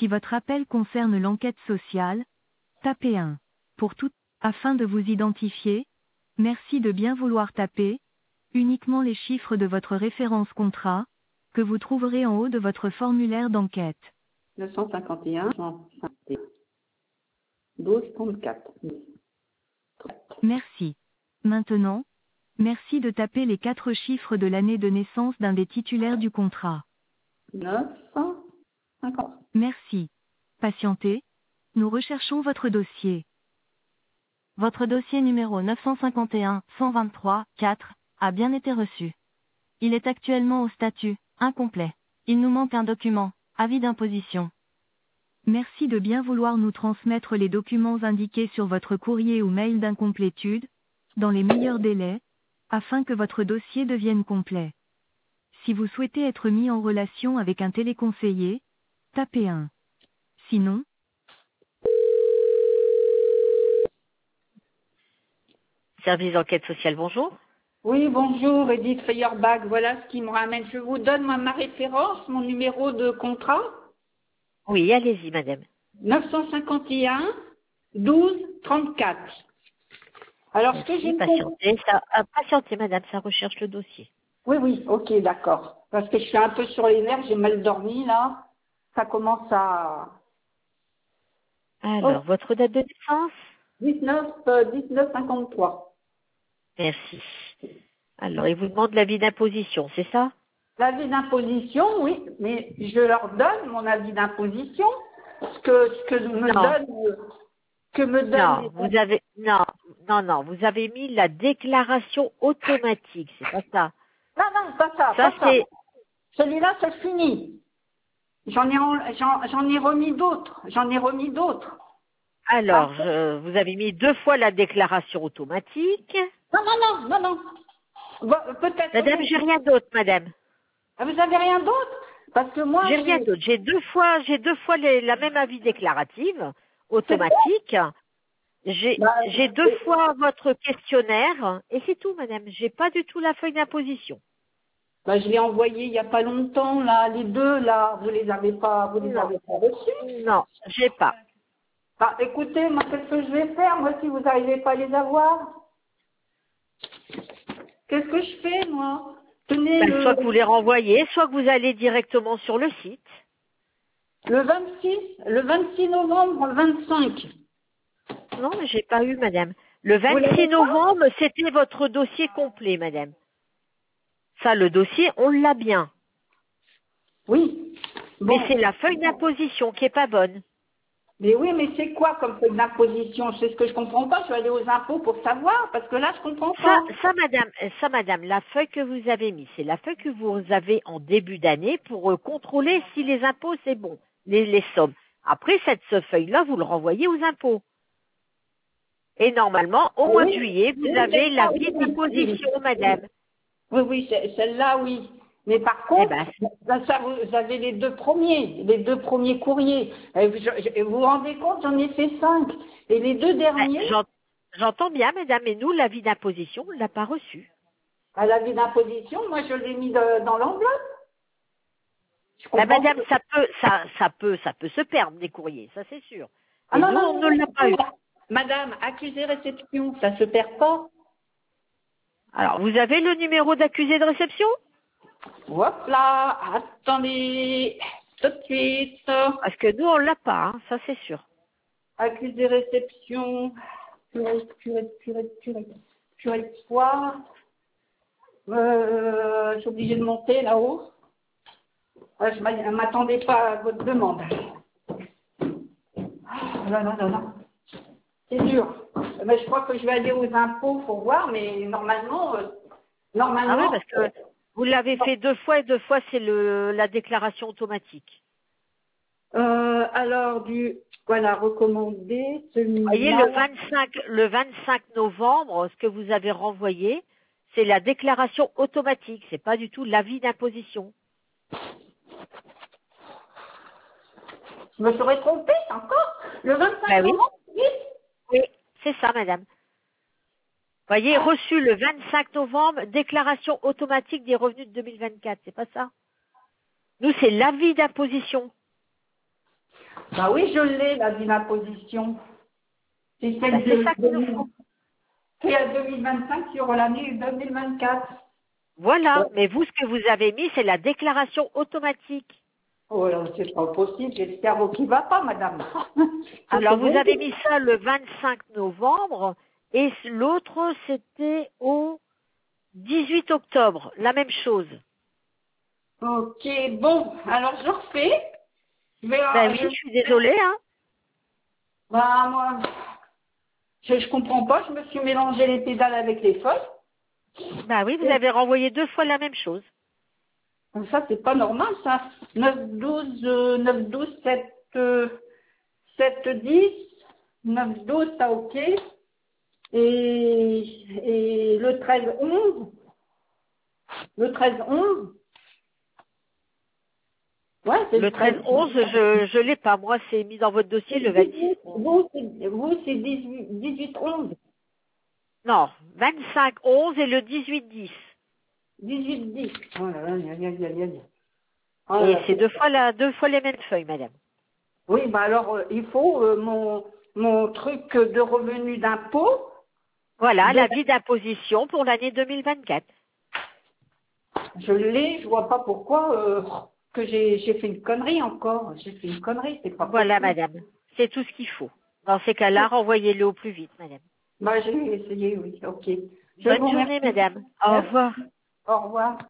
Si votre appel concerne l'enquête sociale, tapez 1. Pour tout, afin de vous identifier, merci de bien vouloir taper uniquement les chiffres de votre référence contrat, que vous trouverez en haut de votre formulaire d'enquête. 951, 12, 34. Merci. Maintenant, merci de taper les 4 chiffres de l'année de naissance d'un des titulaires du contrat. 950. Merci. Patientez. Nous recherchons votre dossier. Votre dossier numéro 951-123-4 a bien été reçu. Il est actuellement au statut incomplet. Il nous manque un document, avis d'imposition. Merci de bien vouloir nous transmettre les documents indiqués sur votre courrier ou mail d'incomplétude, dans les meilleurs délais, afin que votre dossier devienne complet. Si vous souhaitez être mis en relation avec un téléconseiller, tapez 1. Sinon, service d'enquête sociale, bonjour. Oui, bonjour, Edith Feuerbach. Voilà ce qui me ramène. Je vous donne ma référence, mon numéro de contrat. Oui, allez-y, madame. 951 12 34. Alors, ce que j'ai Patientez, madame, ça recherche le dossier. Oui, ok, d'accord. Parce que je suis un peu sur les nerfs, j'ai mal dormi, là. Ça commence à... Alors, votre date de naissance? 1953. Merci. Alors, il vous demande l'avis d'imposition, c'est ça? L'avis d'imposition, oui, mais je leur donne mon avis d'imposition. Ce que me donne Non, vous avez mis la déclaration automatique, c'est pas ça. Non, pas ça. Celui-là, c'est fini. J'en ai remis d'autres. Alors, vous avez mis 2 fois la déclaration automatique. Non. Peut-être. Madame, j'ai rien d'autre, madame. Ah, vous avez rien d'autre? Parce que moi, J'ai rien d'autre. J'ai deux fois la même avis déclarative automatique. J'ai 2 fois votre questionnaire et c'est tout, madame. J'ai pas du tout la feuille d'imposition. Je l'ai envoyé il y a pas longtemps, là, les deux, là, vous les avez pas reçus? Non, j'ai pas. Ah, écoutez, moi, qu'est-ce que je vais faire, moi, si vous n'arrivez pas à les avoir? Qu'est-ce que je fais, moi? Tenez, Soit que vous les renvoyez, soit que vous allez directement sur le site. le 26 novembre, le 25. Non, mais j'ai pas eu, madame. Le 26 novembre, c'était votre dossier complet, madame. Ça, le dossier, on l'a bien. Oui. Bon. Mais c'est la feuille d'imposition qui est pas bonne. Mais oui, mais c'est quoi comme feuille d'imposition? C'est ce que je comprends pas. Je vais aller aux impôts pour savoir, parce que là, je comprends pas. Ça, madame, la feuille que vous avez mise, c'est la feuille que vous avez en début d'année pour contrôler si les impôts, c'est bon, les sommes. Après, cette feuille-là, vous le renvoyez aux impôts. Et normalement, au mois de juillet, vous avez l'avis d'imposition, madame. Oui, celle-là, oui. Mais par contre, ça, vous avez les deux premiers courriers. Et vous vous rendez compte, j'en ai fait 5. Et les 2 derniers... J'entends bien, madame, mais nous, l'avis d'imposition, on ne l'a pas reçu. L'avis d'imposition, moi, je l'ai mis dans l'enveloppe. Madame, ça peut se perdre, des courriers, ça c'est sûr. Ah non, on ne l'a pas eu. Madame, accusé réception, ça se perd pas. Alors, vous avez le numéro d'accusé de réception? Hop là, attendez, tout de suite. Parce que nous, on l'a pas, hein, ça c'est sûr. Accusé réception, purée de soir. Je suis obligée de monter là-haut. Je ne m'attendais pas à votre demande. Non. C'est dur. Mais je crois que je vais aller aux impôts pour voir, mais normalement... Ah oui, parce que vous l'avez fait 2 fois et 2 fois, c'est la déclaration automatique. Alors, recommandé, celui-là... Vous voyez, le 25 novembre, ce que vous avez renvoyé, c'est la déclaration automatique. C'est pas du tout l'avis d'imposition. Je me serais trompée encore. Le 25 novembre, oui, c'est ça, madame. Vous voyez, reçu le 25 novembre, déclaration automatique des revenus de 2024. C'est pas ça? Nous, c'est l'avis d'imposition. Bah oui, je l'ai, l'avis d'imposition. C'est celle C'est ça qu'il nous faut. C'est à 2025 sur l'année 2024. Voilà, Ouais. mais vous, ce que vous avez mis, c'est la déclaration automatique. Oh, c'est pas possible, j'ai le cerveau qui va pas, madame. Alors, vous avez mis ça le 25 novembre et l'autre, c'était au 18 octobre, la même chose. Ok, bon, alors je refais. Ben oui, je suis désolée, hein. Bah, moi, je comprends pas, je me suis mélangé les pédales avec les feuilles. Ben oui, vous avez renvoyé 2 fois la même chose. Ça, c'est pas normal, ça. 9, 12, 7, 10, 9, 12, ça, ok. Et le 13, 11. Le 13, 11. Ouais, c'est Le le 13. 13-11, je l'ai pas. Moi, c'est mis dans votre dossier le 26. Vous, c'est 18, 11. Non, 25-11 et le 18-10. 18, 10. Oh là là, Et c'est 2 fois les mêmes feuilles, madame. Oui, bah alors, il faut mon truc de revenu d'impôt. Voilà, l'avis d'imposition pour l'année 2024. Je l'ai, je vois pas pourquoi que j'ai fait une connerie encore. J'ai fait une connerie, c'est pas Voilà, possible. madame. C'est tout ce qu'il faut. Dans ces cas-là, renvoyez-le au plus vite, madame. Bah, j'ai essayé, oui, ok. Je Bonne vous journée, remercie. madame. Au revoir. Au revoir.